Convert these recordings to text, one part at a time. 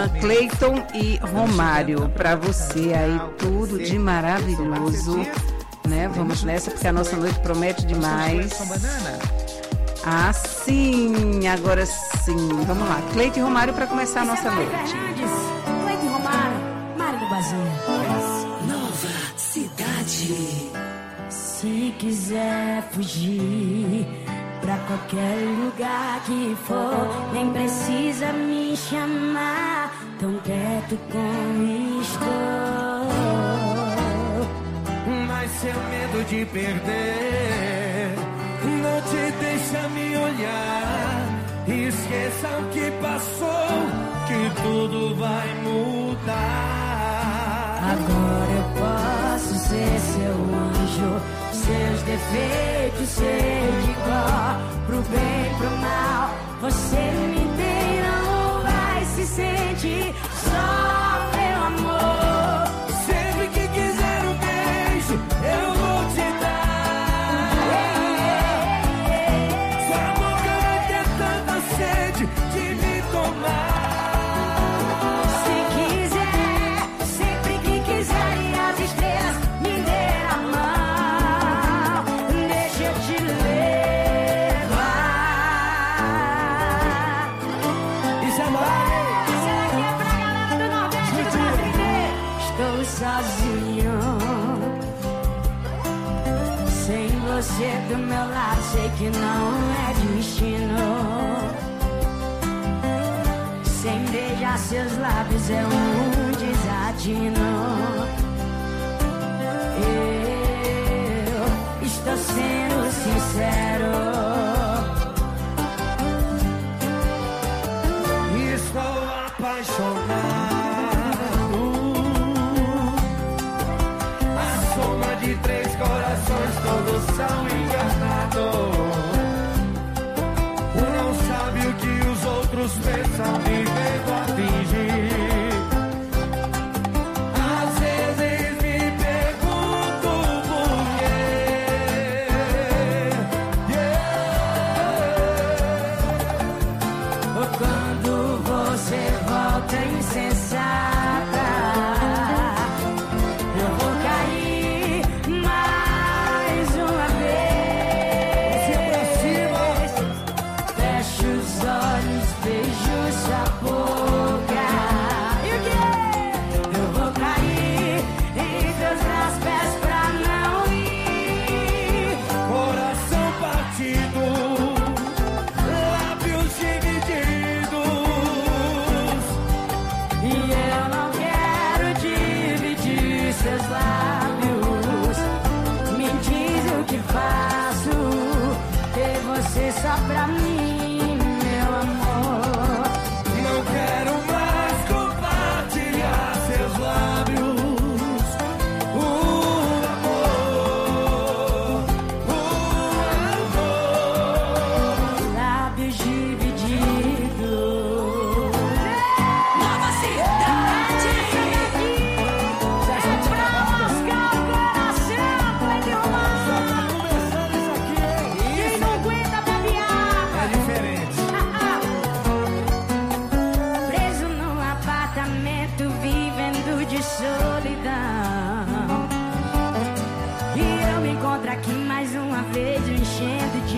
Cleiton e Romário, para você aí tudo de maravilhoso, né? Vamos nessa porque a nossa noite promete demais. Ah, sim, agora sim. Vamos lá, Cleiton e Romário para começar a nossa noite. Cleiton e Romário, Mário do Bazinha. Nova Cidade. Se quiser fugir pra qualquer lugar que for, nem precisa me chamar, tão quieto como estou. Mas seu medo de perder não te deixa me olhar. Esqueça o que passou, que tudo vai mudar. Agora eu posso ser seu anjo, seus defeitos sei de cor, pro bem, pro mal, você me tem, não vai se sentir só, meu amor. Sempre que quiser um beijo, eu vou te dar. Sua boca vai ter tanta sede de me tomar. Sozinho, sem você do meu lado, sei que não é destino. Sem beijar seus lábios é um desatino. Eu estou sendo sincero. Estou apaixonado. De três corações, todos são enganados. Não sabe o que os outros pensam, vivendo a fingir. Às vezes me pergunto por quê. Quando você volta insensata, eu vou cair. Seus lábios me diz o que faço, ter você só pra mim, meu amor. Não quero mais compartilhar seus lábios, o amor, lábios divididos. Nova Cidade. Solidão, e eu me encontro aqui mais uma vez, enchendo de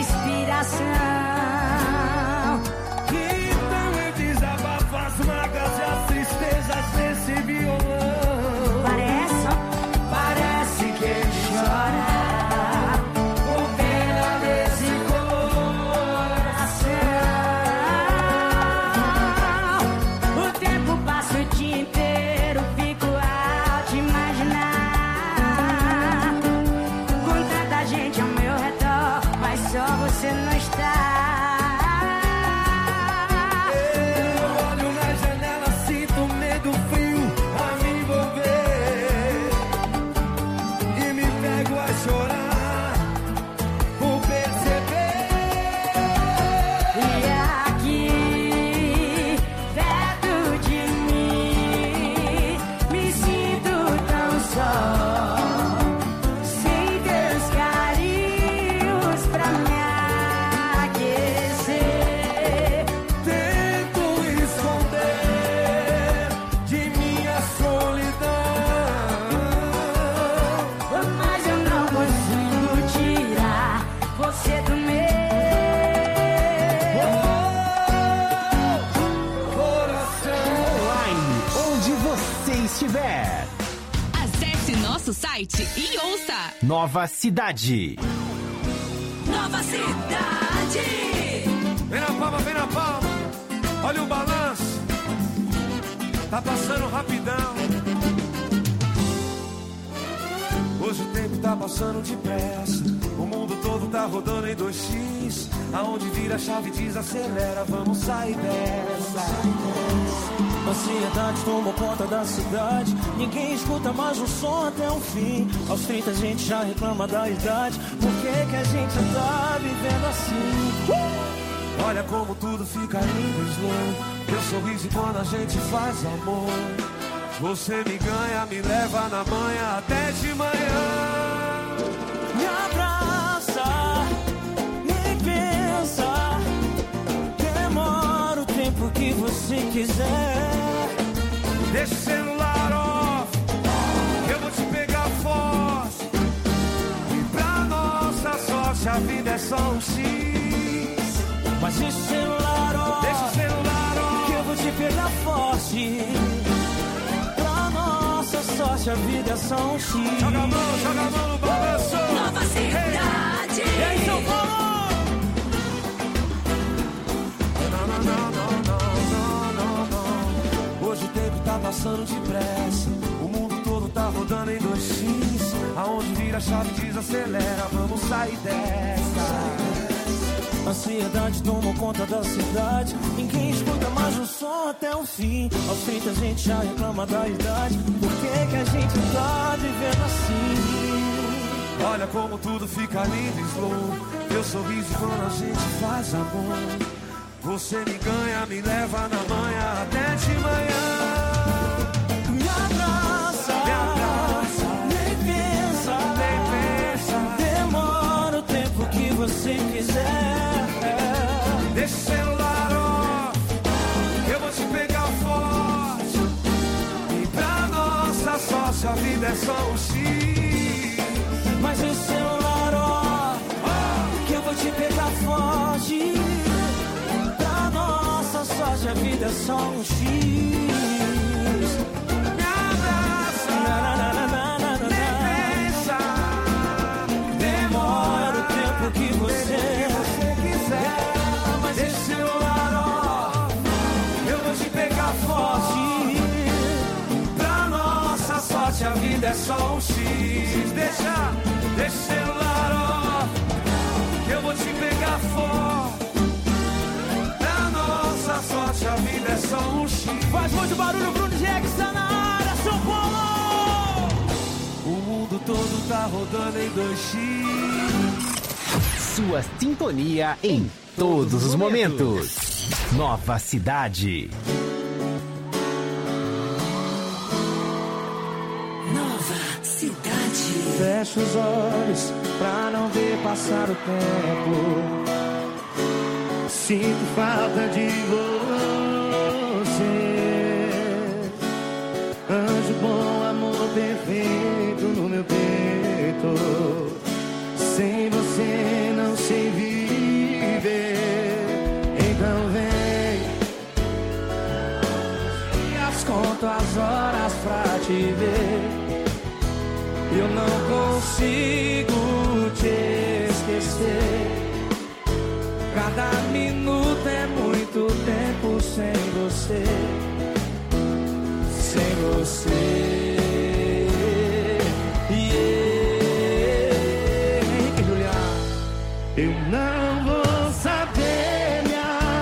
inspiração. Então eu desabafo as mágoas e as tristezas desse violão. Parece que ele chora com pena desse coração. O tempo passa o dia inteiro, fico a te imaginar, com tanta gente ao meu redor, mas só você não está. estiver. Acesse nosso site e ouça. Nova Cidade. Nova Cidade. Vem na palma, vem na palma. Olha o balanço. Tá passando rapidão. Hoje o tempo tá passando depressa. O mundo todo tá rodando em 2x. Aonde vira a chave desacelera. Vamos sair dessa. Ansiedade tomou conta da cidade. Ninguém escuta mais o som até o fim. Aos 30 a gente já reclama da idade. Por que a gente tá vivendo assim? Olha como tudo fica lindo, slow. Teu sorriso quando a gente faz amor. Você me ganha, me leva na manhã até de manhã. Me abraça, nem pensa. Demora o tempo que você quiser. Deixa o celular off, eu vou te pegar forte. E pra nossa sorte a vida é só um X. Mas deixa o celular off, deixa o celular off, que eu vou te pegar forte. Pra nossa sorte a vida é só um X. Joga a mão no balanço. Nova Cidade. E aí, São Paulo? Não. Hoje o tempo tá passando depressa. O mundo todo tá rodando em 2x. Aonde vira a chave desacelera. Vamos sair dessa. Ansiedade tomou conta da cidade. Ninguém escuta mais o som até o fim. Aos 30 a gente já reclama da idade. Por que a gente tá vivendo assim? Olha como tudo fica lindo e slow. Teu sorriso quando a gente faz amor. Você me ganha, me leva na manhã até de manhã. Me abraça, nem pensa. Demora o tempo que você quiser. Deixa o celular off, eu vou te pegar forte. E pra nossa sorte a vida é só um X. Mas deixa o celular off, que eu vou te pegar forte. Pra nossa sorte a vida é só um X. Me abraça, nem pensa. Demora o tempo que você quiser. Mas deixa o celular off, eu vou te pegar forte. Pra nossa sorte a vida é só um X. Deixa o celular off, eu vou te pegar forte. Pra nossa sorte a vida é só um X. Faz muito barulho, Bruno Jegue está na área, São Paulo! O mundo todo tá rodando em 2x. Sua sintonia em todos os momentos. Nova Cidade. Nova Cidade. Fecho os olhos pra não ver passar o tempo. Sinto falta de você. Anjo bom, amor perfeito no meu peito. Sem você não sei viver. Então vem. E conto as horas pra te ver. Eu não consigo te esquecer. Cada minuto é muito tempo sem você. Sem você. Eu não vou saber me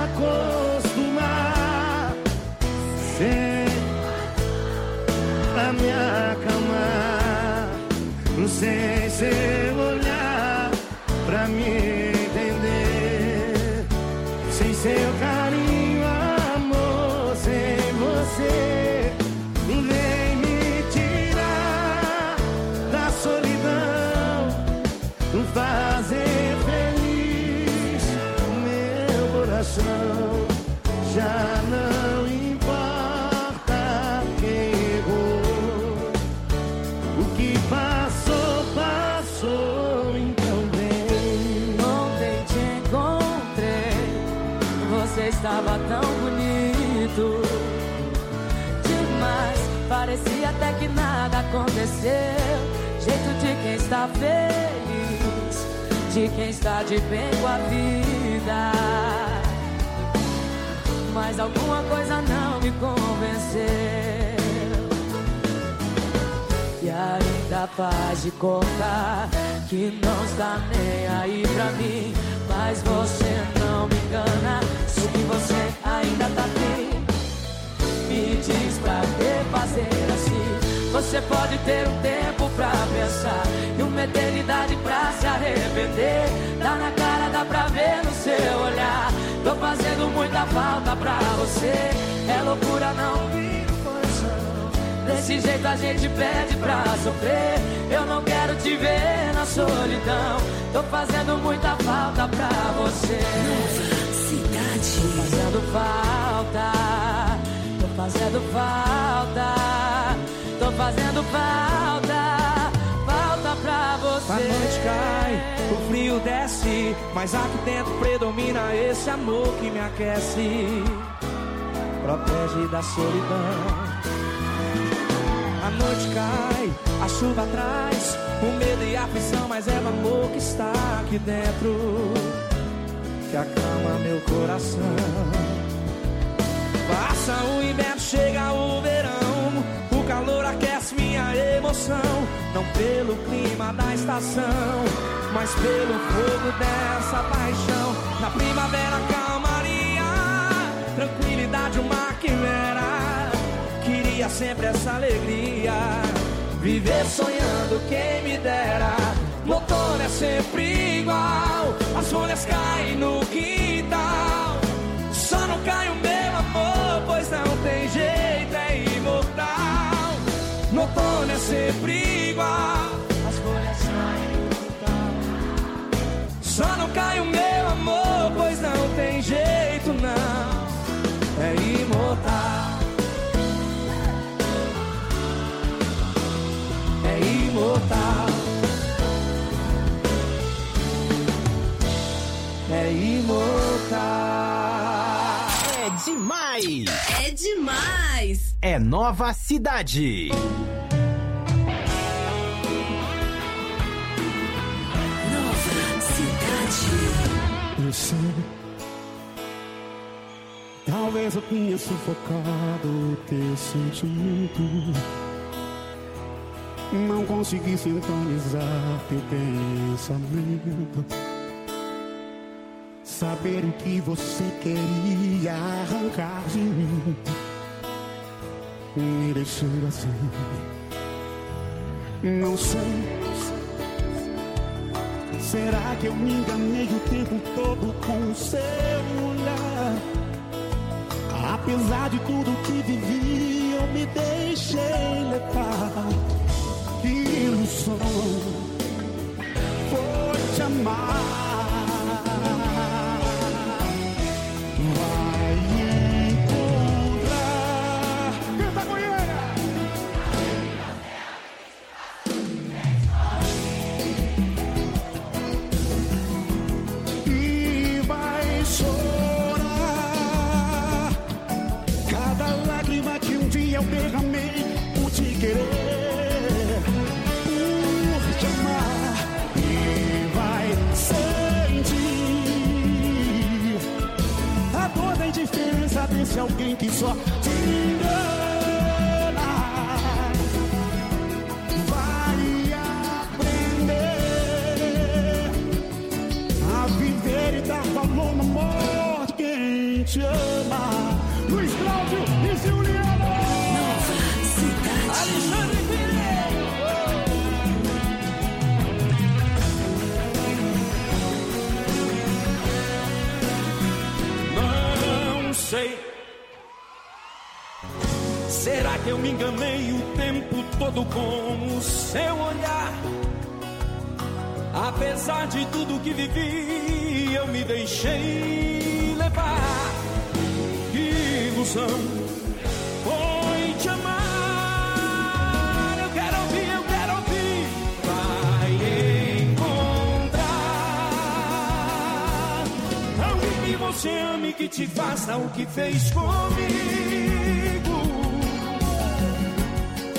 acostumar sem a me acalmar, sem seu olhar pra me entender, sem seu carinho, amor, sem você. Vem me tirar da solidão, fazer feliz meu coração. Já não importa quem errou, o que passou, passou, então vem. Ontem te encontrei, você estava tão bonito demais. parecia até que nada aconteceu. Jeito de quem está feliz, de quem está de bem com a vida. Mas alguma coisa não me convenceu. E ainda faz de conta que não está nem aí pra mim. Mas você não me engana, sei que você ainda tá aqui. Me diz pra que fazer assim. Você pode ter um tempo pra pensar e uma eternidade pra se arrepender. Dá na cara, dá pra ver no seu olhar. Tô fazendo muita falta pra você. É loucura não vir no coração. Desse jeito a gente pede pra sofrer. Eu não quero te ver na solidão. Tô fazendo muita falta pra você. Nova Cidade. Tô fazendo falta. Tô fazendo falta. Tô fazendo falta. Falta pra você. A noite cai, o frio desce, mas aqui dentro predomina esse amor que me aquece, protege da solidão. A noite cai, a chuva traz o medo e a aflição, mas é o amor que está aqui dentro que acalma meu coração. Passa o inverno, chega o verão, o calor aquece minha emoção. Não pelo clima da estação, mas pelo fogo dessa paixão. Na primavera calmaria, tranquilidade uma quimera. Queria sempre essa alegria, viver sonhando quem me dera. No outono é sempre igual, as folhas caem no quintal. Só não cai o meu amor, pois não tem jeito, é imortal. No outono é sempre igual, As folhas caem no quintal. só não cai o meu amor, pois não tem jeito não, é imortal. É imortal. É imortal. É demais! É demais! É Nova Cidade. Nova Cidade. Eu sei, talvez eu tenha sufocado o teu sentimento. Não consegui sintonizar teu pensamento. Saber o que você queria arrancar de mim me deixou assim. Não sei. Será que eu me enganei o tempo todo com o seu olhar? Apesar de tudo que vivi, eu me deixei levar. Que ilusão foi te amar. Vai encontrar. Canta, Goiânia! E vai chorar cada lágrima que um dia eu derramei por te querer, por te amar. E vai sentir a dor da indiferença desse alguém que só te engana. Vai aprender a viver e dar valor no amor de quem te ama. Luiz Cláudio e Juliano. Nova Cidade. Alexandre Filho. Não sei. Será que eu me enganei o tempo todo com o seu olhar? Apesar de tudo que vivi, eu me deixei levar. Que ilusão foi te amar. Eu quero ouvir. Vai encontrar alguém que você ame, que te faça o que fez comigo.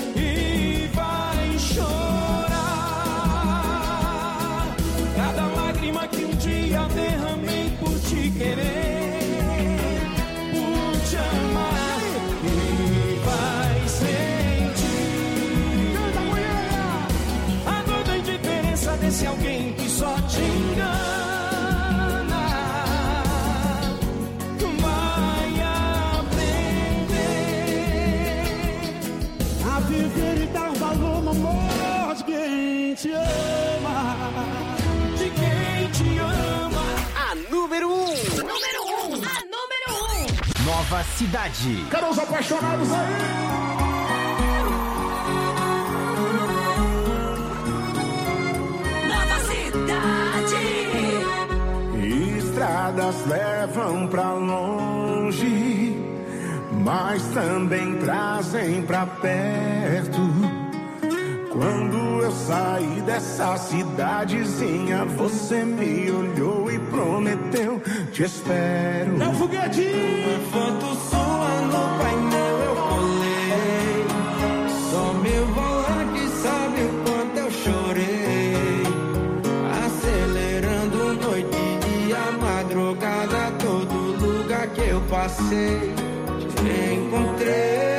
te ama, de quem te ama. A número 1. A número 1. Nova Cidade. Cadê os apaixonados aí? Estradas levam pra longe, mas também trazem pra perto. Quando eu saí dessa cidadezinha, você me olhou e prometeu: te espero. É o foguete! Uma foto sua no painel eu colei, só meu volante sabe o quanto eu chorei. Acelerando noite e dia, madrugada, todo lugar que eu passei, te encontrei.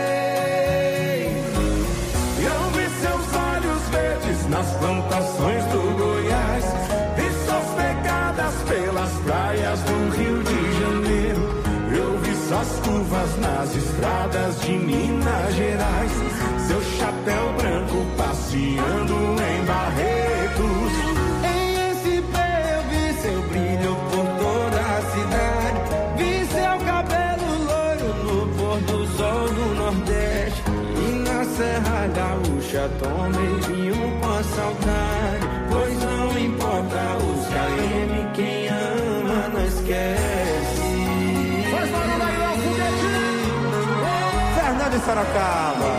Eu vi seus olhos verdes nas plantações do Goiás, vi suas pegadas pelas praias do Rio de Janeiro. Eu vi suas curvas nas estradas de Minas Gerais, seu chapéu branco passeando em Barretos. Em SP eu vi seu brilho por toda a cidade, vi seu cabelo loiro no pôr do sol do Nordeste. E na Serra Gaúcha tomei com a saudade, pois não importa os KM, quem ama não esquece. Faz barulho aí, é o foguete! Fernando e Sorocaba.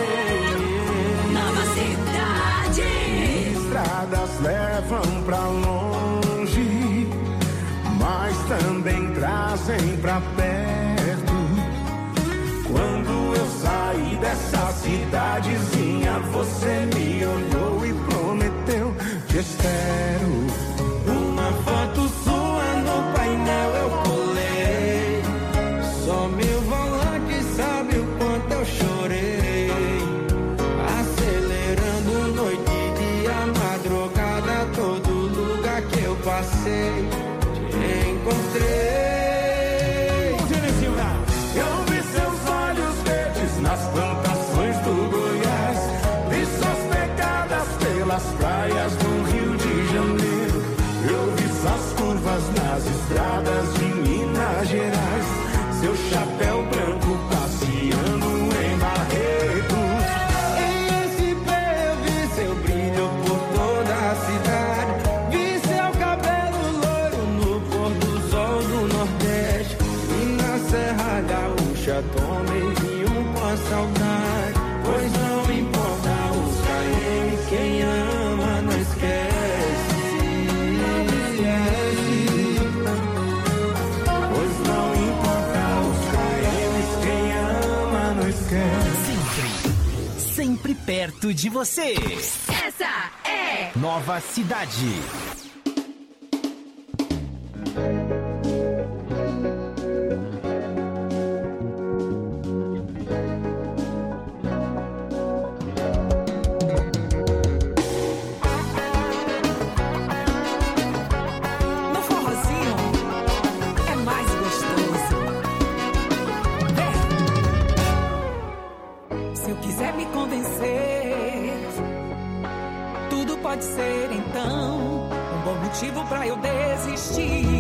Nova Cidade. Estradas levam pra longe, mas também trazem pra perto. Quando eu saí dessa cidadezinha, você me olhou e prometeu: te espero. Uma foto sua no painel eu colei, só meu volante sabe o quanto eu chorei. Acelerando noite e dia, madrugada, todo lugar que eu passei, te encontrei. Eu vi seus olhos verdes nas plantações do Goiás, vi suas pegadas pelas praias do Rio de Janeiro. Eu vi suas curvas nas estradas de Minas Gerais, seu chapéu branco passeando em Barretos. Em SP eu vi seu brilho por toda a cidade, vi seu cabelo loiro no pôr do sol do Nordeste. E na Serra Gaúcha tomei com a saudade, pois não importa os KM, quem ama não esquece. Pois não importa os KMs, quem ama não esquece. Sempre perto de você. Essa é Nova Cidade. No forrozinho é mais gostoso. Se eu quiser me convencer, tudo pode ser então um bom motivo pra eu desistir.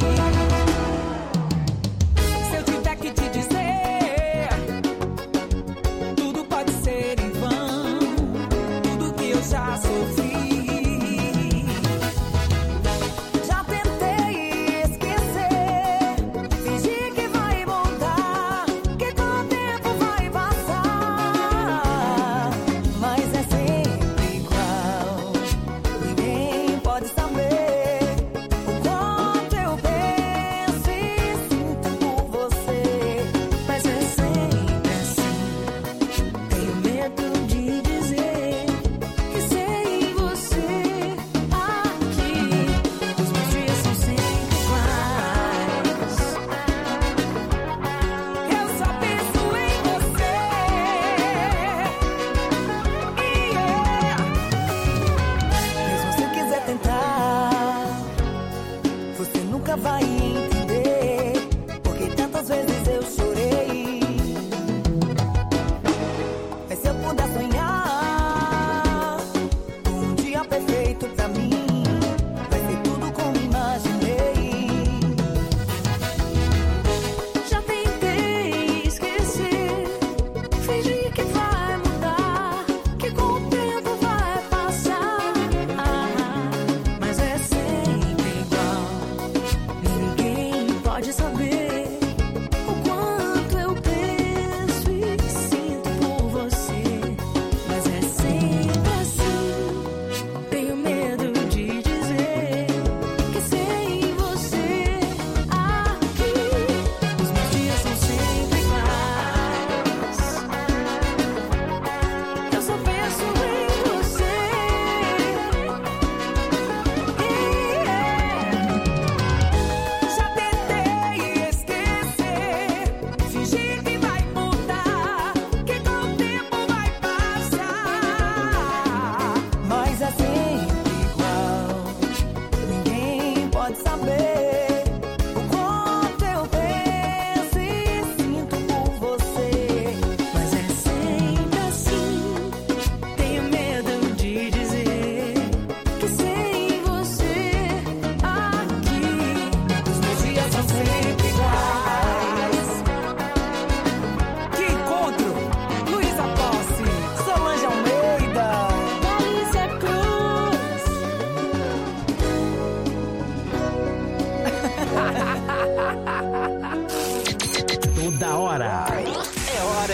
Se eu tiver que te dizer, tudo pode ser em vão, tudo que eu já sofri. Já tentei esquecer, fingir que vai voltar, que com o tempo vai passar, mas é sempre igual. Ninguém pode saber o quanto eu penso e sinto por você, mas é sempre assim. Tenho medo de dizer que sem você aqui, os meus dias são sempre iguais. Eu só penso em você. Mas se você quiser tentar, você nunca vai entender, porque tantas vezes eu chorei. Mas se eu puder sonhar um dia perfeito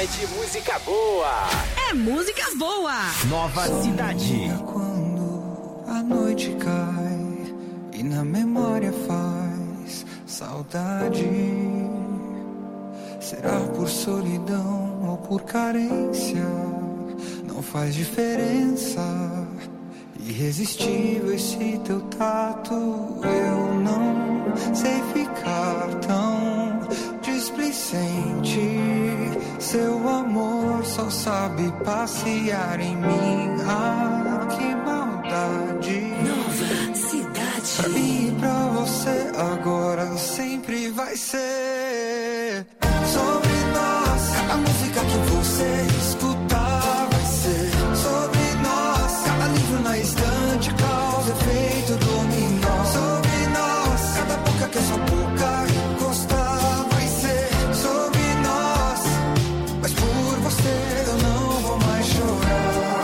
de música boa. É músicas boas. Nova Cidade. Quando a noite cai e na memória faz saudade, será por solidão ou por carência? Não faz diferença. Irresistível esse teu tato, eu não sei ficar tão displicente. Seu amor só sabe passear em mim. Ah, que maldade. Nova Cidade. Pra mim e pra você agora sempre vai ser sobre nós. Cada música que você escutar vai ser sobre nós. Cada livro na estante causa efeito dominó. Sobre nós. Cada boca que a sua boca encostar vai ser sobre nós. Mas por você eu não vou mais chorar.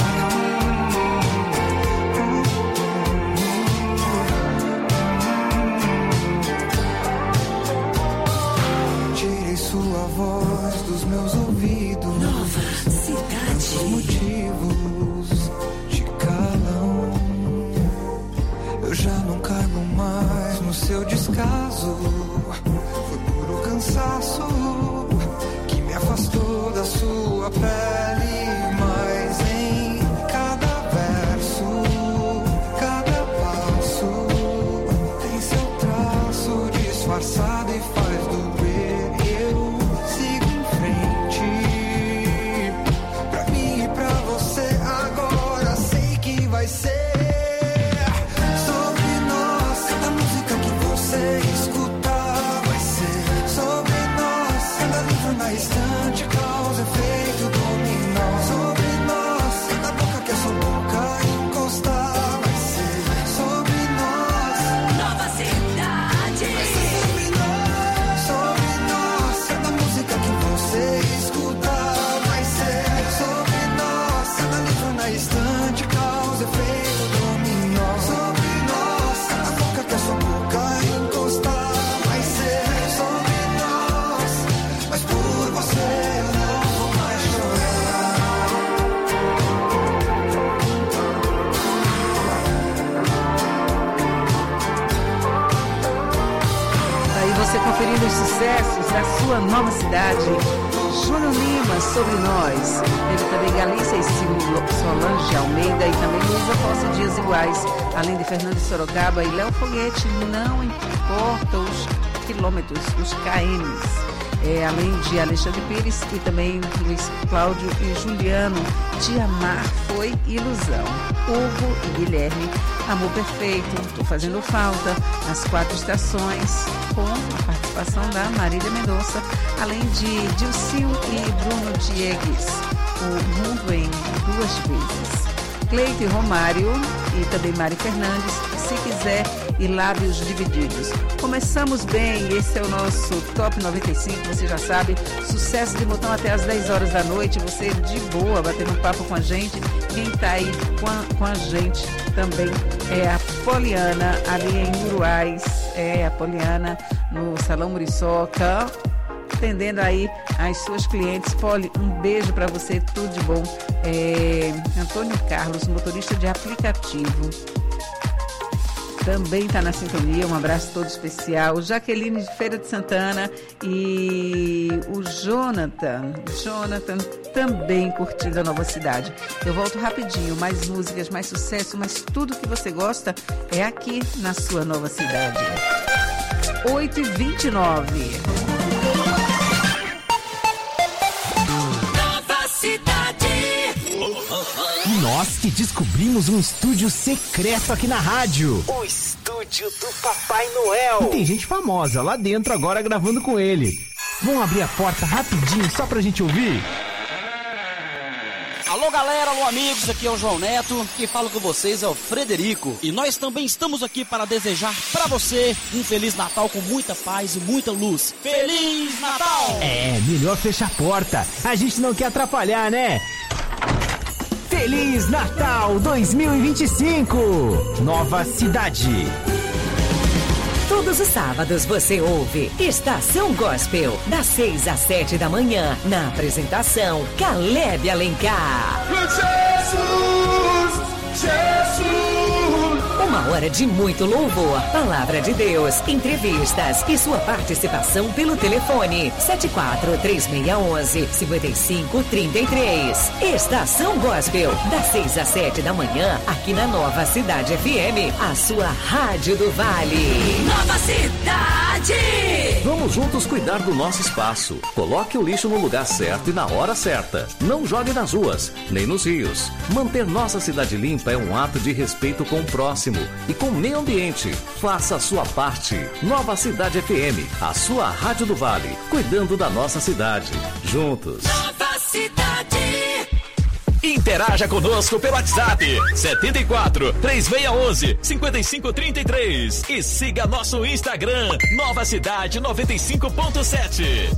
Tirei sua voz dos meus ouvidos. Nova Cidade. Os motivos te calam. Eu já não caibo mais no seu descaso. Foi puro cansaço que me afastou da sua pele. Mas em cada verso, cada passo tem seu traço disfarçado e faz doer. Eu sigo em frente. Pra mim e pra você agora sei que vai ser sobre nós. Cada música que você escutar vai ser sobre nós. Cada livro na estante causa efeito dominó. Sobre nós. Cada boca que a sua boca encostar vai ser sobre nós. Nova Cidade. Sobre nós. Cada música que você escutar vai ser sobre nós. Cada livro na estante causa efeito dominó. Sobre nós. Cada boca que a sua boca encostar vai ser sobre nós. Mas por você eu não vou mais chorar. Aí você conferindo os sucessos da sua nova cidade. Júnior Lima, Sobre Nós. Teve também Galícia e Solange Almeida e também Luísa Posse Dias Iguais. Além de Fernando de Sorocaba e Léo Foguete, Não Importa os Quilômetros, os KMs. Além de Alexandre Pires e também Luiz Cláudio e Juliano, Te Amar Foi Ilusão. Hugo e Guilherme, Amor Perfeito, Tô Fazendo Falta, As Quatro Estações, com a participação da Marília Mendonça, além de Dilcio e Bruno Diegues, O Mundo em Duas Vezes. Cleito e Romário e também Mari Fernandes, Se Quiser e Lábios Divididos. Começamos bem, esse é o nosso Top 95, você já sabe, sucesso de botão até as 10 horas da noite, você de boa, batendo um papo com a gente. Quem tá aí com a gente também é a Poliana, ali em Uruais, a Poliana no Salão Muriçoca, atendendo aí as suas clientes. Poli, um beijo para você, tudo de bom. Antônio Carlos, motorista de aplicativo, também está na sintonia, um abraço todo especial. Jaqueline de Feira de Santana e o Jonathan também curtindo a nova cidade. Eu volto rapidinho, mais músicas, mais sucesso, mas tudo que você gosta é aqui na sua nova cidade. 8h29. Nós que descobrimos um estúdio secreto aqui na rádio. O estúdio do Papai Noel. E tem gente famosa lá dentro agora gravando com ele. Vamos abrir a porta rapidinho só pra gente ouvir? Alô galera, alô amigos, aqui é o João Neto, quem fala com vocês é o Frederico. E nós também estamos aqui para desejar pra você um Feliz Natal com muita paz e muita luz. Feliz Natal! Melhor fechar a porta, a gente não quer atrapalhar, né? Feliz Natal 2025! Nova Cidade. Todos os sábados você ouve Estação Gospel, das 6 às 7 da manhã, na apresentação Caleb Alencar. Jesus! Uma hora de muito louvor, palavra de Deus, entrevistas e sua participação pelo telefone 74-3611-5533. Estação Gospel, das 6 às 7 da manhã, aqui na Nova Cidade FM, a sua Rádio do Vale. Nova Cidade! Vamos juntos cuidar do nosso espaço. Coloque o lixo no lugar certo e na hora certa. Não jogue nas ruas, nem nos rios. Manter nossa cidade limpa é um ato de respeito com o próximo e com o meio ambiente. Faça a sua parte. Nova Cidade FM, a sua Rádio do Vale, cuidando da nossa cidade. Juntos. Nova Cidade! Interaja conosco pelo WhatsApp 74-3611-5533 e siga nosso Instagram Nova Cidade 95.7.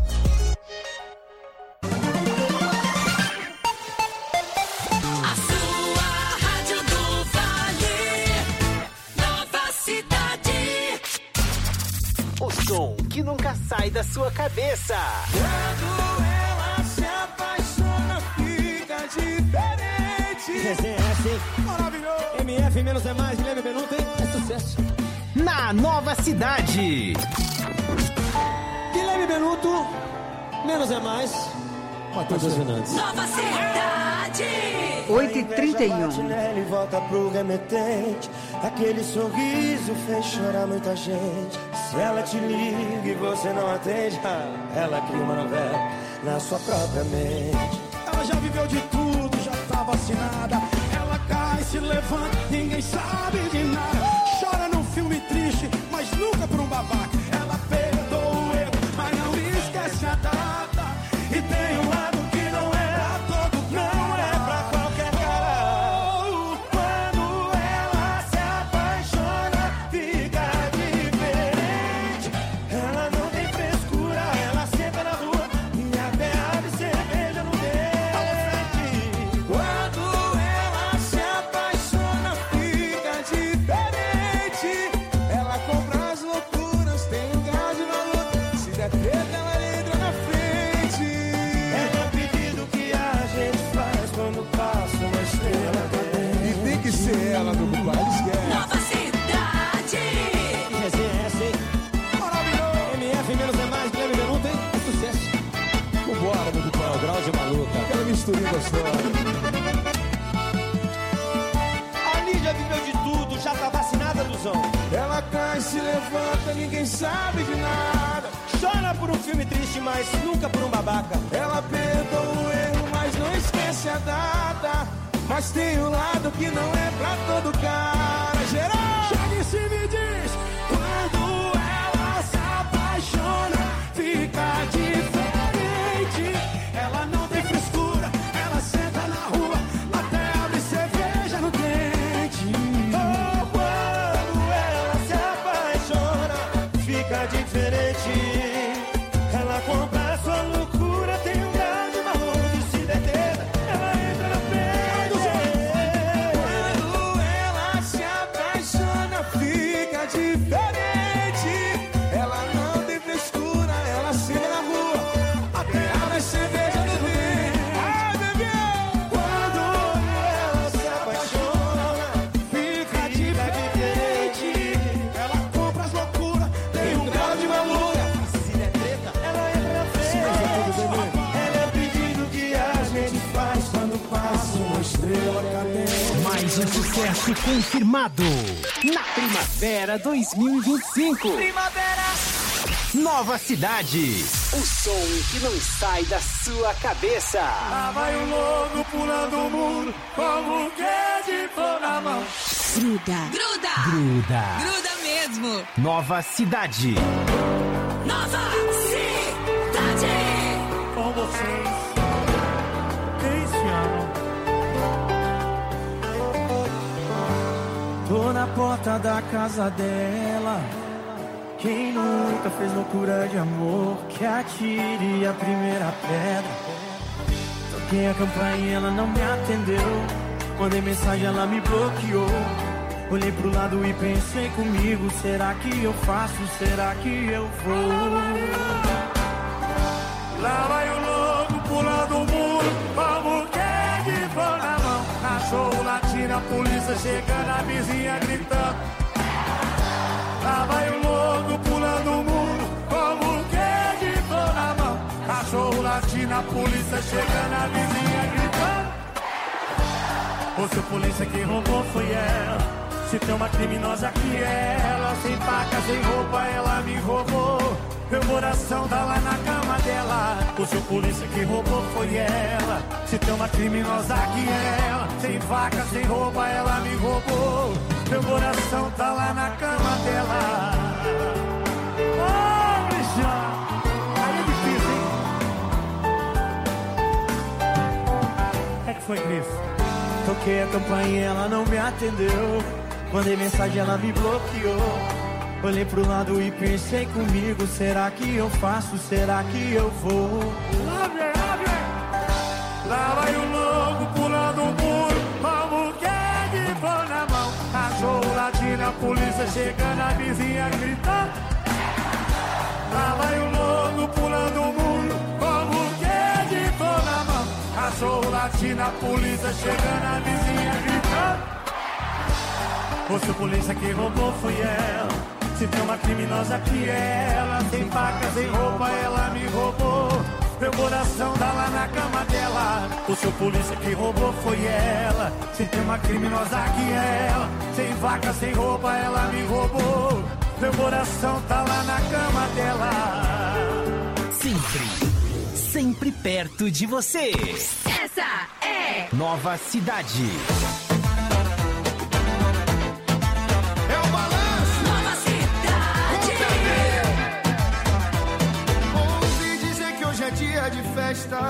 A sua Rádio do Vale, Nova Cidade. O som que nunca sai da sua cabeça. Quando ela se apaixona, fica diferente. Resenha é assim, maravilhoso. MF menos é mais, Guilherme Benuto, hein? É sucesso. Na Nova Cidade. Guilherme Benuto, menos é mais. Matheus Fernandes. Nova Cidade. 8h31. Ele volta pro remetente. Aquele sorriso fez chorar muita gente. Se ela te liga e você não atende, ela cria uma novela na sua própria mente. Ela já viveu de tudo, já tá vacinada. Ela cai, se levanta, ninguém sabe de nada. Chora num filme triste, mas nunca por um babaca. Ela perdoa o erro, mas não esquece a data. E tem um lado que não é a todo, não é pra qualquer cara. Quando ela se apaixona, fica diferente. Ela não tem frescura, ela senta na rua e até abre cerveja no dente. Quando ela se apaixona, fica diferente. Ela compra as loucuras, tem um grau de valor. Se der treta, ela entra na frente. É o pedido que a gente faz quando passa uma estrela cadente. E tem que ser ela, meu compadre, esquece. Nova Cidade. Resenha é assim, maravilhoso. MF menos é mais, Guilherme Benuto, hein? É sucesso. Vambora, meu compadre. O grau de maluca. Aquela misturinha gostosa. A Lídia viveu de tudo, já tá vacinada, Luzão. Ela cai, se levanta, ninguém sabe de nada. Chora por um filme triste, mas nunca por um babaca. Ela perdoa o erro, mas não esquece a data. Mas tem um lado que não é pra todo cara. Geral! Chega e se me diz. Quando ela se apaixona, fica diferente. Ela não tem frescura, ela senta na rua, até abre cerveja no dente. Oh, quando ela se apaixona, fica diferente. Ela compra a sua loucura, tem um grau de valor que se detena. Ela entra na frente. Quando ela se apaixona, fica diferente. Ela não tem frescura, ela senta na rua, até abre cerveja no dente. Ai, bebê! Quando ela se apaixona, Fica diferente. Ela compra as loucuras, tem um grau de valor. se der treta, ela entra na frente. Ela é o pedido que a gente faz quando passa uma estrela cadente. Mais um sucesso confirmado. Na Primavera 2025. Primavera! Nova Cidade. O som que não sai da sua cabeça. Lá vai um louco pulando o mundo, como que de flor na mão. Gruda. Gruda. Gruda. Gruda mesmo. Nova Cidade. Nova Cidade. Com vocês, esse ano. Tô na porta da casa dela. Quem nunca fez loucura de amor, que atire a primeira pedra. Toquei a campainha, ela não me atendeu. Mandei mensagem, ela me bloqueou. Olhei pro lado e pensei comigo, será que eu faço, será que eu vou? Lá vai o louco pulando o muro, como quem de flor na mão. Cachorro latindo, a polícia chegando, a vizinha gritando. Lá vai o louco pulando o muro, como quem de flor na mão. Cachorro latindo, a polícia chegando, a vizinha gritando. O seu polícia que roubou foi ela. Se tem uma criminosa que é ela, sem faca, sem roupa, ela me roubou. Meu coração tá lá na cama dela. O seu polícia que roubou foi ela. Se tem uma criminosa que é ela, sem faca, sem roupa, ela me roubou. Meu coração tá lá na cama dela. Oh, bicha, aí é difícil, hein? É que foi, Cris? Toquei a campainha e ela não me atendeu. Mandei mensagem, ela me bloqueou. Olhei pro lado e pensei comigo, será que eu faço, será que eu vou? Lá vai o louco pulando o muro, como quem de flor na mão. Cachorro latindo, a polícia chegando, a vizinha gritando. Lá vai o louco pulando o muro, como quem de flor na mão. Cachorro latindo, a polícia chegando, a vizinha gritando. O seu polícia que roubou foi ela. Se tem uma criminosa que é ela, sem faca, sem roupa, ela me roubou. Meu coração tá lá na cama dela. O seu polícia que roubou foi ela. Se tem uma criminosa que é ela, sem faca, sem roupa, ela me roubou. Meu coração tá lá na cama dela. Sempre perto de você. Essa é Nova Cidade. Dia de festa,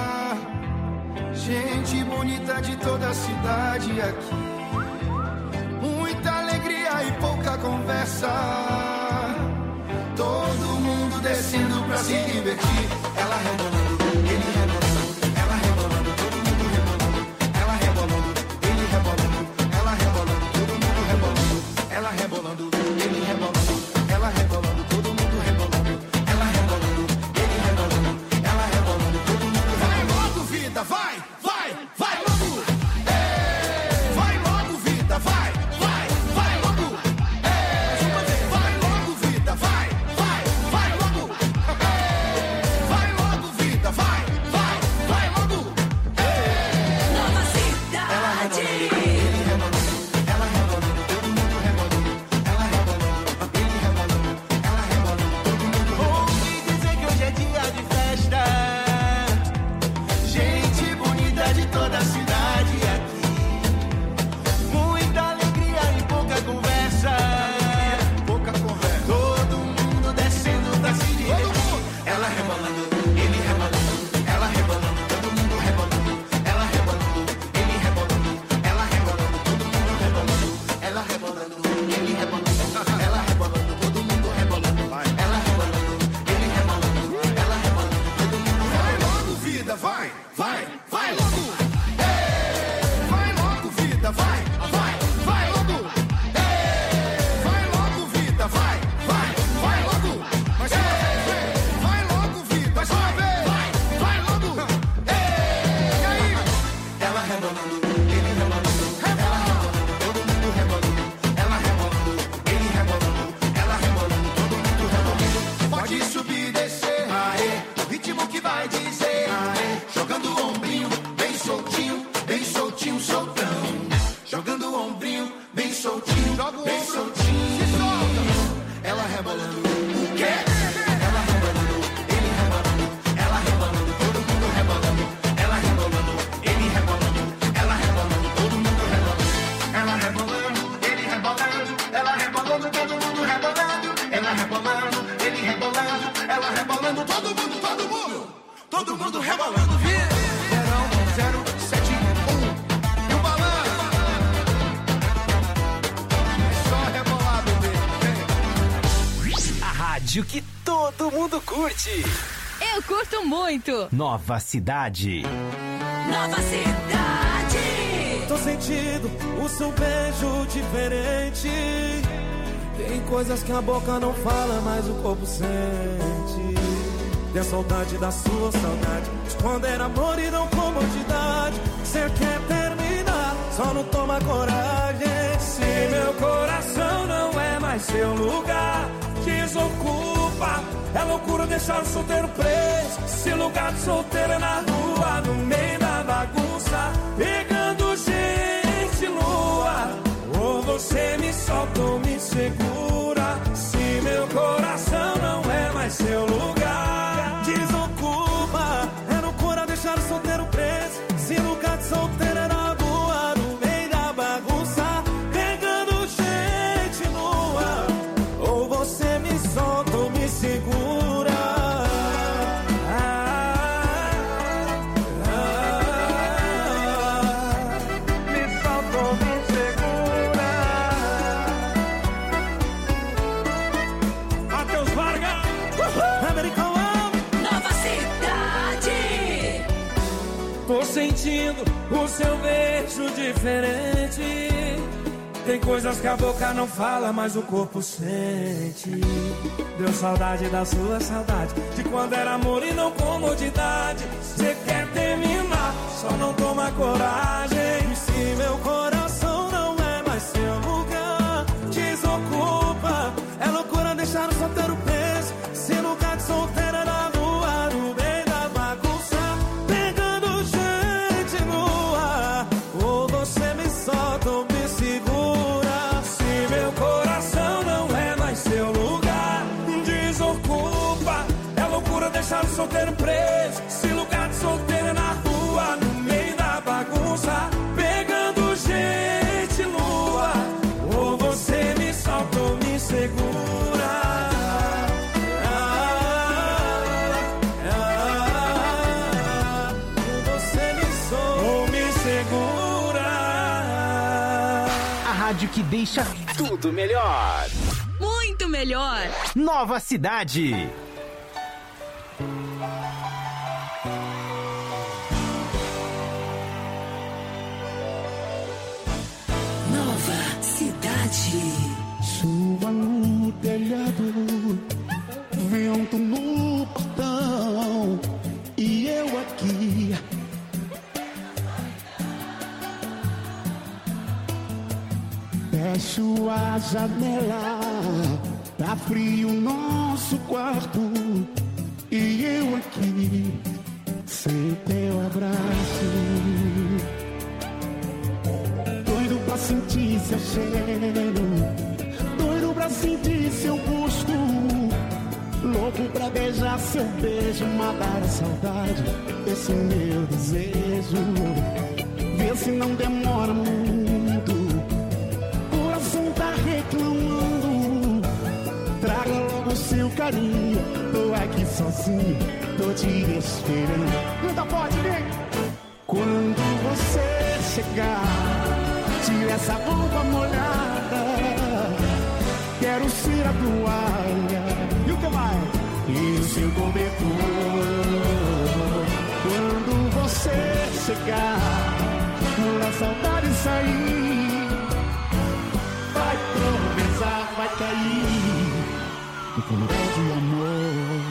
gente bonita de toda a cidade aqui, muita alegria e pouca conversa, todo mundo descendo pra se divertir. Ela rebolando, ele rebolando, ela rebolando, todo mundo rebolando, ela rebolando, ele rebolando, ela rebolando, todo mundo rebolando, ela rebolando, ele rebolando, ela rebolando, todo mundo rebolando, ela rebolando, ele rebolando. Vai, vai, vai logo! Ei, vai logo, vida, vai, vai, vai logo! Ei, vai logo, vida, vai, vai, vai logo! Ei, vai logo, vida, vai, vai, vai logo! Ei, Nova Cidade. Ele rebolando, ela rebolando, todo mundo rebolando, ela rebolando, ele rebolando, ela rebolando, todo mundo rebolando. Ouvi dizer que hoje é dia de festa. De toda a cidade aqui, muita alegria e pouca conversa, todo mundo descendo pra se divertir. Ela rebolando, ele rebolando, ela rebolando, todo mundo rebolando, ela rebolando, ele rebolando, ela rebolando, todo mundo rebolando, ela rebolando, ele rebolando, ela rebolando, todo mundo rebolando, ela rebolando, ele rebolando, ela rebolando, todo mundo rebolando. Vai logo, vida, vai, vai, vai logo! Vai, vai, vai logo! Ei, vai logo, vida, vai, vai, vai logo! Mais uma vez, vai logo, vida, mais uma vez! Vai logo! Ei, e aí? Ela rebolando, ele rebolando, ela rebolando, todo mundo rebolando, ela rebolando, ele rebolando, ela rebolando, todo mundo rebolando. Pode subir e descer, aê, o ritmo que vai dizer, aê, jogando o ombrinho, bem soltinho, soltão. Jogando o ombrinho, bem soltinho, bem soltinho. Se solta. Ela rebolando, o quê? Ela rebolando, ele rebolando, ela rebolando, todo mundo rebolando. Ela rebolando, ele rebolando, ela rebolando, todo mundo rebolando. Ela rebolando, ele rebolando, ela rebolando, todo mundo rebolando. Ela rebolando, ele rebolando, ela rebolando, todo mundo, todo mundo. Todo mundo rebolando, vira. 071 e o balanço. Rádio que todo mundo curte. Eu curto muito. Nova Cidade. Nova Cidade. Tô sentindo o seu beijo diferente. Tem coisas que a boca não fala, mas o corpo sente. Tem saudade da sua saudade, de quando era amor e não comodidade. Cê quer terminar, só não toma coragem. Se meu coração não é mais seu lugar, desocupa. É loucura deixar o solteiro preso. Se lugar de solteiro é na rua, no meio da bagunça, pegando gente nua. Ou você me solta ou me segura. Se meu coração não é mais seu lugar, desocupa. É loucura deixar o solteiro preso. Se lugar de solteiro é na rua, no meio da bagunça, pegando gente nua. Ou você me solta ou me segura. Sentindo o seu beijo diferente. Tem coisas que a boca não fala, mas o corpo sente. Deu saudade da sua saudade, de quando era amor e não comodidade. Cê quer terminar, só não toma coragem. Se meu coração não é mais seu lugar, desocupa. É loucura deixar o solteiro preso. Se lugar de solteiro é na rua, no meio da bagunça, pegando gente nua. Ou você me solta ou me segura. Se meu coração não é mais seu lugar, desocupa. É loucura deixar o solteiro preso. Se lugar de solteiro é na rua, no meio da bagunça, pegando gente nua. Ou você me solta ou me segura. Você me solta ou me segura. A rádio que deixa tudo melhor. Muito melhor. Nova Cidade. Nova Cidade. Chuva no telhado, vento no portão e eu aqui. Fecho a janela, tá frio nosso quarto e eu aqui sem teu abraço. Doido pra sentir seu cheiro, doido pra sentir seu gosto, louco pra beijar seu beijo, matar a saudade desse meu desejo. Vê se não demora muito, coração tá reclamando. Traga logo seu carinho, tô aqui sozinho, tô te esperando. Canta forte, vem! Quando você chegar, tira essa roupa molhada, quero ser a toalha. E o que mais? E o seu cobertor. Quando você chegar, quando a saudade sair, vai tropeçar, vai cair no fundo de amor.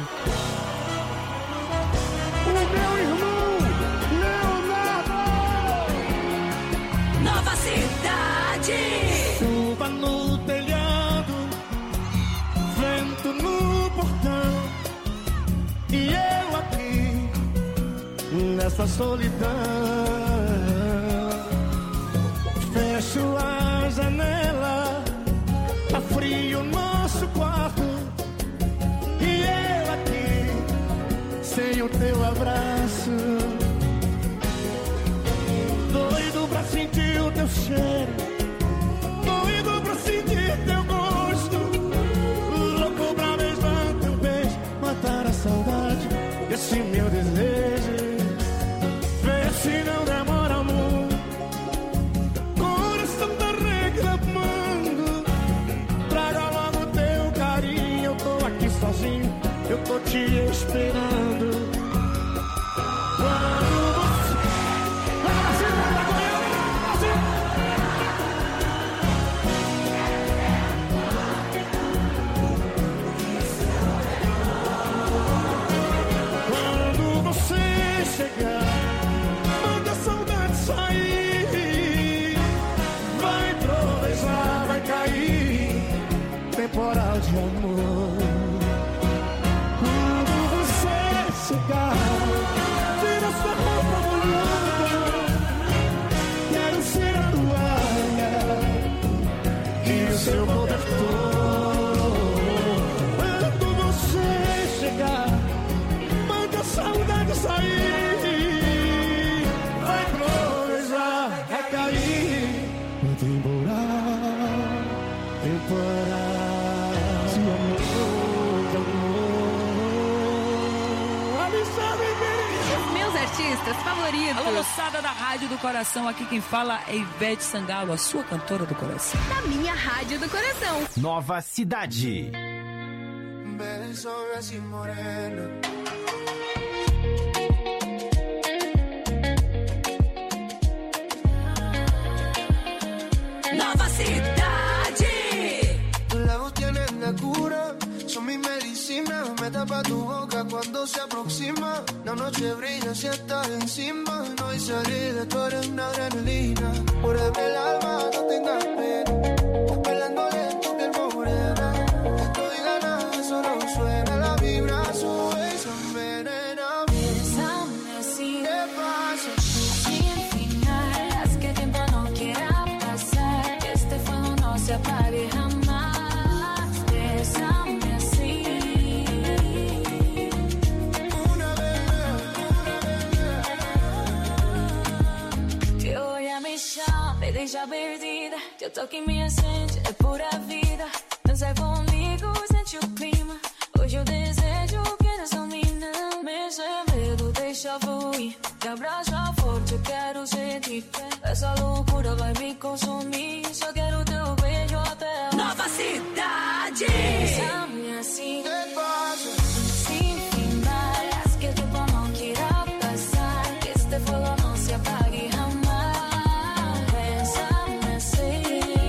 O meu irmão Leonardo. Nova Cidade. Chuva no telhado, vento no portão e eu aqui nessa solidão. Fecho a janela, tá frio nosso quarto e eu aqui sem o teu abraço. Doido pra sentir o teu cheiro, doido pra sentir teu gosto, louco pra beijar teu beijo, matar a saudade desse meu desejo. Vê se não demora Meus artistas favoritos. Alô, moçada da Rádio do Coração, aqui quem fala é Ivete Sangalo, a sua cantora do coração. Na minha Rádio do Coração. Nova Cidade. Nova Cidade. Tus labios tienen la cura, son mi medicina. Me tapa tu boca cuando se aproxima. La noche brilla si estás encima. No hay salida, tú eres una adrenalina. Por el alma, no tengas pena. Bailando lento que el morena. Estoy ganando, eso no suena. La vibra sube y se envenena. Bésame así, despacio, sin final. Haz que el tiempo no quiera pasar. Que este fuego no se apague jamás. Bésame así. Una vez. Te voy a mi chão, me deixa perdida. Teu toque me acende, é pura vida. Dança comigo, sente o clima. Hoje eu desejo que eres domina. Me sem medo, deixa fluir. Te abraça forte, eu quero sentir. Essa loucura vai me consumir. Só quero teu beijo até o Nova Cidade. Bésame assim, despacio, sin final. Haz que el tiempo no quiera pasar. Que este fuego no se apague jamás. Bésame así.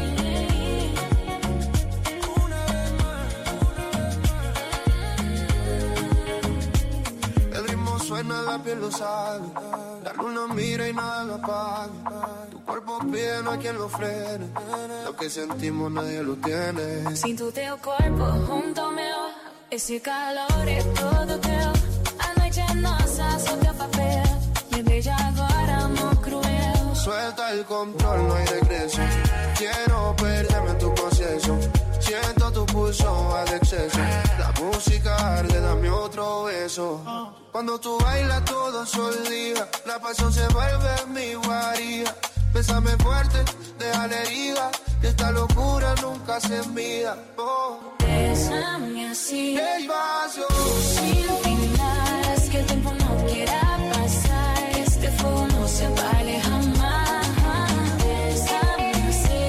El ritmo suena, la piel lo sabe. La luna mira y nada lo apaga. Tu cuerpo pide, no hay quien lo frene. Lo que sentimos nadie lo tiene. Sinto teu corpo junto ao meu. Esse calor é todo teu. A noite é nossa, só teu papel. Me beija agora, amor cruel. Suelta el control, no hay regreso. Quiero perderme en tu proceso. Siento tu pulso al exceso. La música arde, dame otro beso. Cuando tú bailas todo se olvida. La pasión se vuelve mi guarida. Bésame fuerte, deja la herida. Que esta locura nunca se mida. Oh. Bésame así, despacio, sin final. Haz que el tiempo no quiera pasar. Este fuego no se apague jamás. Bésame así.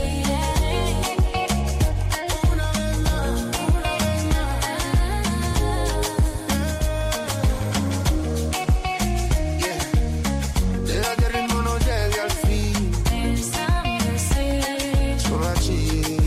Una vez más, una vez más. Yeah. Deja que el ritmo no llegue al fin. Bésame así. Solo así.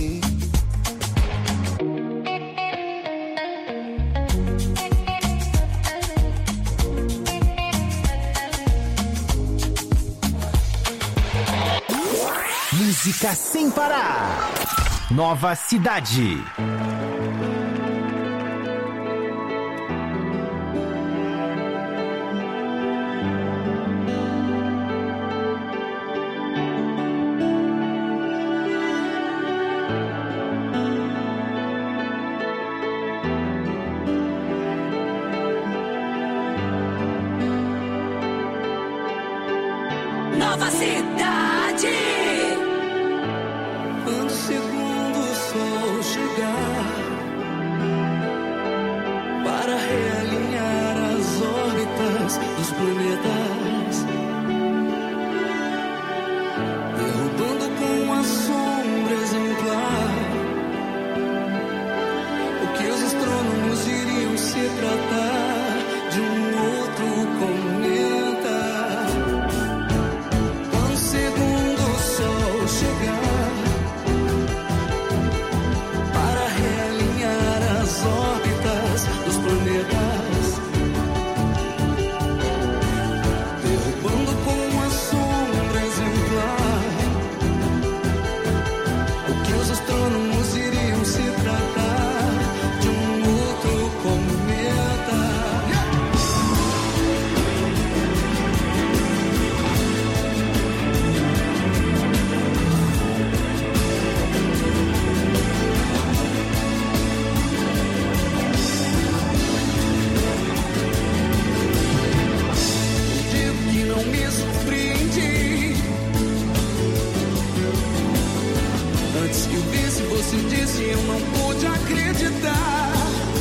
Música sem parar. Nova Cidade. Nova Cidade. Quando o segundo sol chegar para realinhar as órbitas dos planetas, derrubando com a sombra exemplar o que os astrônomos iriam se tratar de um outro cometa. Quando o segundo sol chegar para realinhar as órbitas dos planetas, você disse, eu não pude acreditar.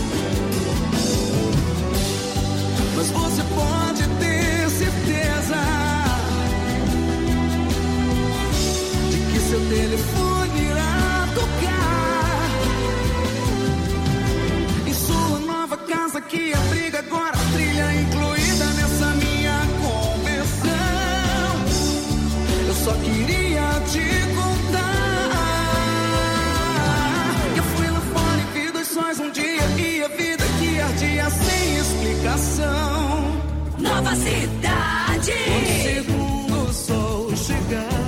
Mas você pode ter certeza de que seu telefone irá tocar em sua nova casa que abriga agora a trilha incluída nessa minha conversão. Eu só queria te contar que eu fui lá fora e vi dois sóis um dia e a vida que ardia sem explicação. Nova cidade. Quando o segundo sol chegar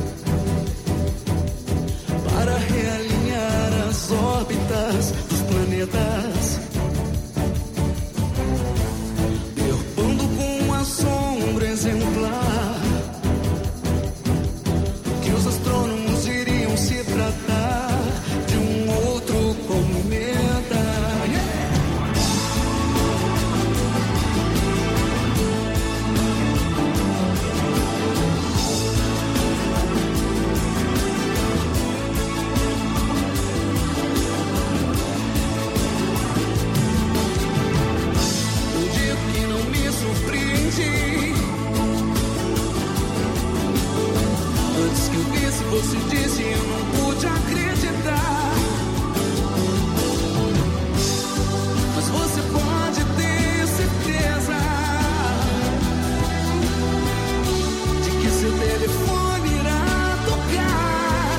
para realinhar as órbitas dos planetas, derrubando com a sombra exemplar que os astrônomos iriam se tratar de um outro cometa. Antes que eu visse, você disse, eu não pude acreditar. Mas você pode ter certeza de que seu telefone irá tocar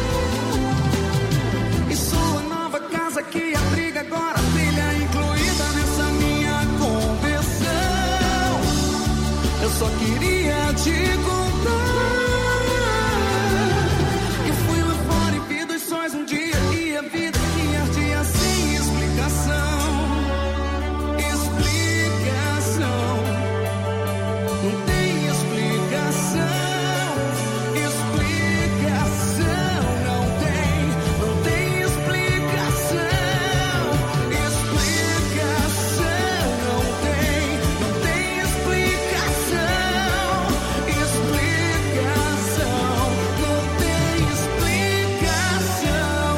em sua nova casa que abriga agora a trilha incluída nessa minha conversão. Eu só queria te contar. Um dia e a vida que ardia sem explicação. Explicação. Não tem explicação. Explicação. Não tem explicação. Explicação. Não tem explicação. Explicação. Não tem explicação.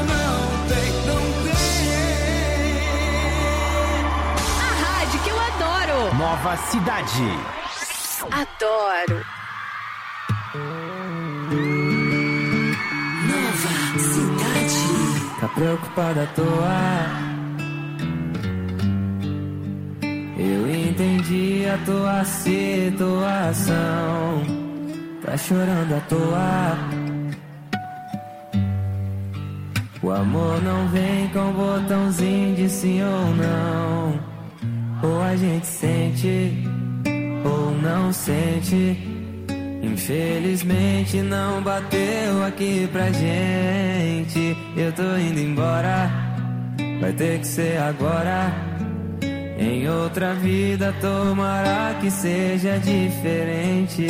Nova Cidade. Adoro. Nova Cidade. Tá preocupada à toa? Eu entendi a tua situação. Tá chorando à toa? O amor não vem com botãozinho de sim ou não. Ou a gente sente, ou não sente. Infelizmente não bateu aqui pra gente. Eu tô indo embora, vai ter que ser agora. Em outra vida tomara que seja diferente.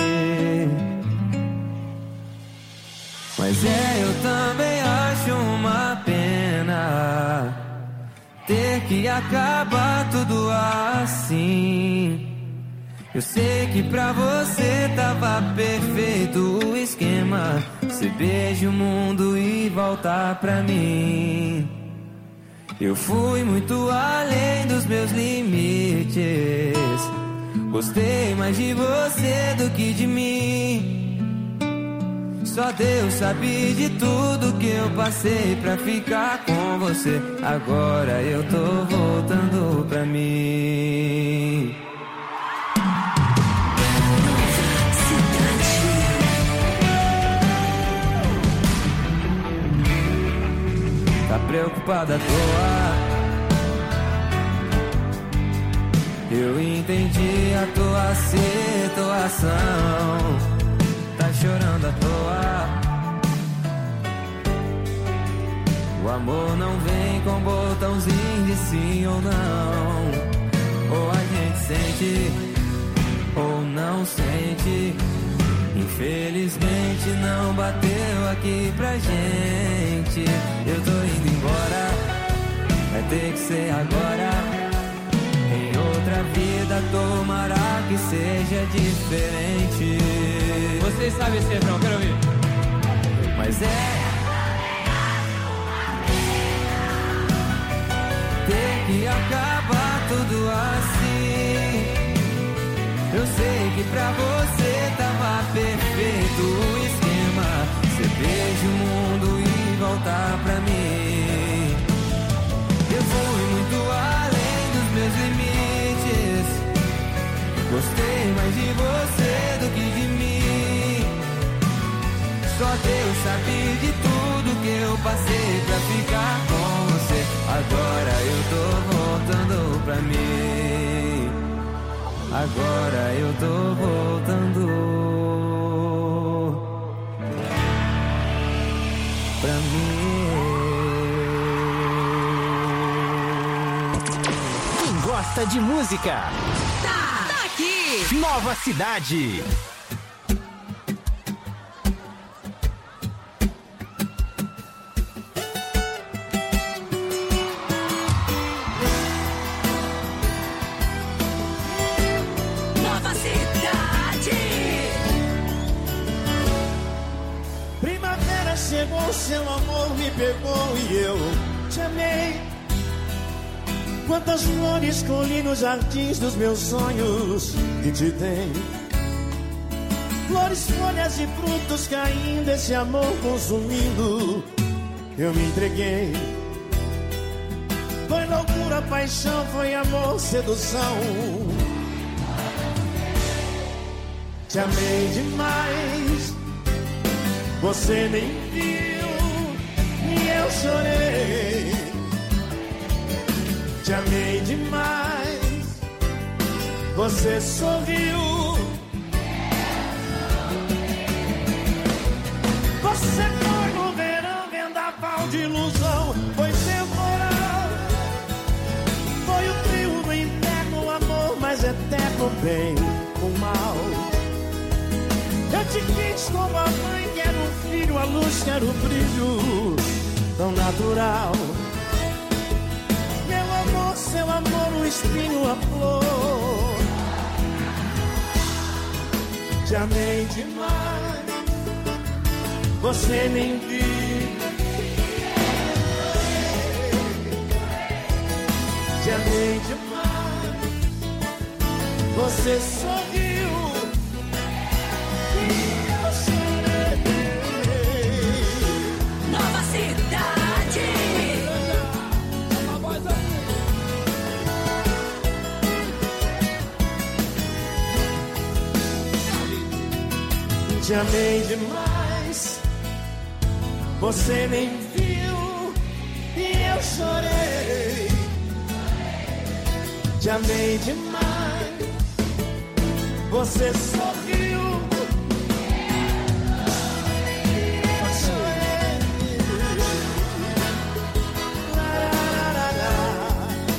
Mas eu também acho uma pena ter que acabar tudo assim. Eu sei que pra você tava perfeito o esquema. Você beija o mundo e volta pra mim. Eu fui muito além dos meus limites. Gostei mais de você do que de mim. Só Deus sabe de tudo que eu passei pra ficar com você. Agora eu tô voltando pra mim. Tá preocupada à toa? Eu entendi a tua situação. Tá chorando à toa? O amor não vem com botãozinho de sim ou não. Ou a gente sente, ou não sente. Infelizmente não bateu aqui pra gente. Eu tô indo embora, vai ter que ser agora. Em outra vida tomara que seja diferente. Vocês sabem esse refrão, quero ouvir. Mas ia acabar tudo assim. Eu sei que pra você tava perfeito o esquema. Você beija o mundo e volta pra mim. Eu fui muito além dos meus limites. Gostei mais de você do que de mim. Só Deus sabe de tudo que eu passei pra ficar com você. Agora eu tô voltando pra mim. Agora eu tô voltando pra mim. Quem gosta de música? Tá aqui. Nova Cidade. Nova Cidade. Primavera chegou, seu amor me pegou e eu te amei. Quantas flores colhi nos jardins dos meus sonhos e te dei. Flores, folhas e frutos caindo, esse amor consumindo, eu me entreguei. Foi loucura, paixão, foi amor, sedução. Te amei demais, você nem viu e eu chorei. Te amei demais, você sorriu. Você foi no verão, vendaval de ilusão, foi temporal. Foi o frio do inverno, o amor mais eterno, bem, o mal. Eu te quis como a mãe quer um filho, a luz quer o brilho tão natural. Seu amor, o espinho, a flor. Te amei demais, você nem viu. Te amei demais, você sorriu e eu chorei. Nova Cidade. Te amei demais, você nem viu e eu chorei. Te amei demais, você sorriu. Eu chorei. La, la, la, la.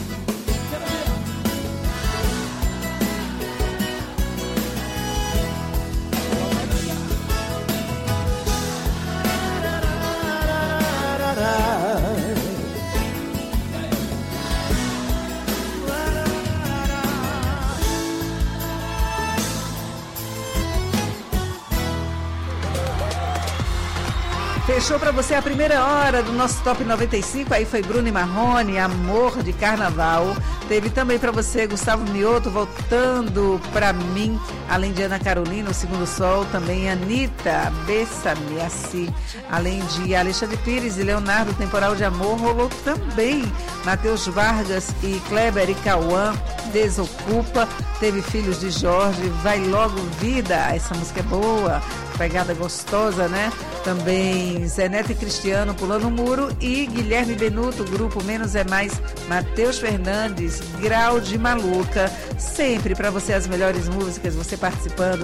Fechou pra você a primeira hora do nosso Top 95, aí foi Bruno e Marrone, Amor de Carnaval. Teve também pra você Gustavo Mioto, Voltando Pra Mim, além de Ana Carolina, O Segundo Sol, também Anitta, Bessa-me Assim, além de Alexandre Pires e Leonardo, Temporal de Amor. Rolou também Matheus Vargas e Kleber e Cauã, Desocupa. Teve Filhos de Jorge, Vai Logo Vida, essa música é boa, pegada gostosa, né? Também Zé Neto e Cristiano, Pulando o Muro, e Guilherme Benuto, grupo Menos é Mais, Matheus Fernandes, Grau de Maluca. Sempre para você as melhores músicas, você participando,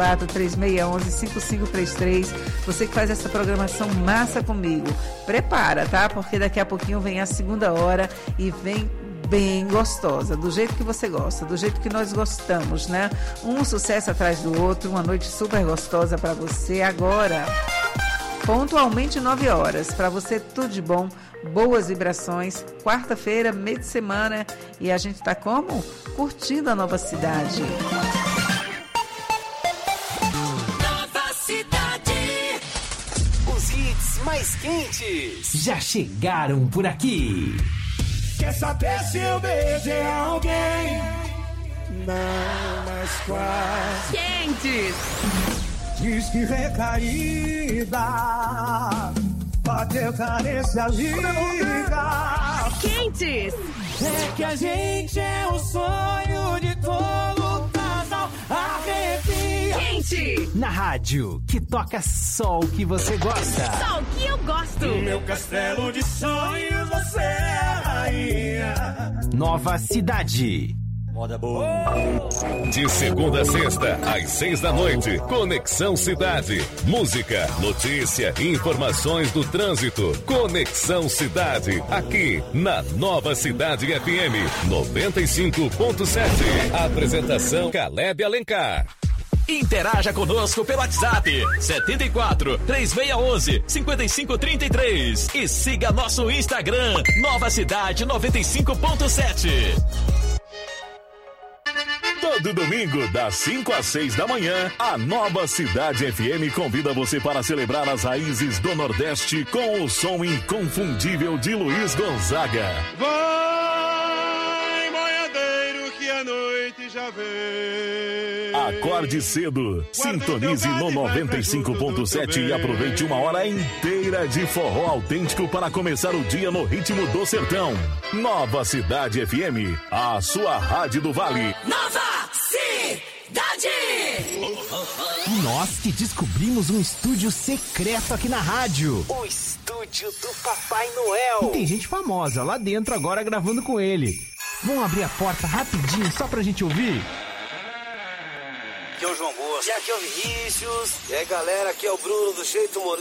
7436115533. Você que faz essa programação massa comigo. Prepara, tá? Porque daqui a pouquinho vem a segunda hora e vem bem gostosa, do jeito que você gosta, do jeito que nós gostamos, né? Um sucesso atrás do outro, uma noite super gostosa para você agora. Pontualmente 9 horas, para você tudo de bom, boas vibrações. Quarta-feira, meio de semana, e a gente tá como? Curtindo a Nova Cidade. Nova Cidade. Os hits mais quentes já chegaram por aqui. quer saber se eu beijei alguém? Não, mas quase. Quentes. Diz que recaída, bateu carência, liga. Quentes. É que a gente é o sonho de todo casal. Arrepia. Quente. Na rádio, que toca só o que você gosta. Só o que eu gosto. No meu castelo de sonhos você é a rainha. Nova Cidade. Moda boa. De segunda a sexta, às 6 da noite, Conexão Cidade. Música, notícia, informações do trânsito. Conexão Cidade, aqui na Nova Cidade FM 95.7. Apresentação Caleb Alencar. Interaja conosco pelo WhatsApp 74 3611 5533 e siga nosso Instagram Nova Cidade 95.7. Todo domingo, das 5 às 6 da manhã, a Nova Cidade FM convida você para celebrar as raízes do Nordeste com o som inconfundível de Luiz Gonzaga. Vai, boiadeiro, que a noite já vem. Acorde cedo, sintonize no 95.7 e aproveite uma hora inteira de forró autêntico para começar o dia no ritmo do sertão. Nova Cidade FM, a sua rádio do Vale. Nova Cidade! Nós que descobrimos um estúdio secreto aqui na rádio. O estúdio do Papai Noel. E tem gente famosa lá dentro agora gravando com ele. Vamos abrir a porta rapidinho só pra gente ouvir? Aqui é o João Bosco. E aqui é o Vinícius. E aí, galera, aqui é o Bruno do Jeito Moleque.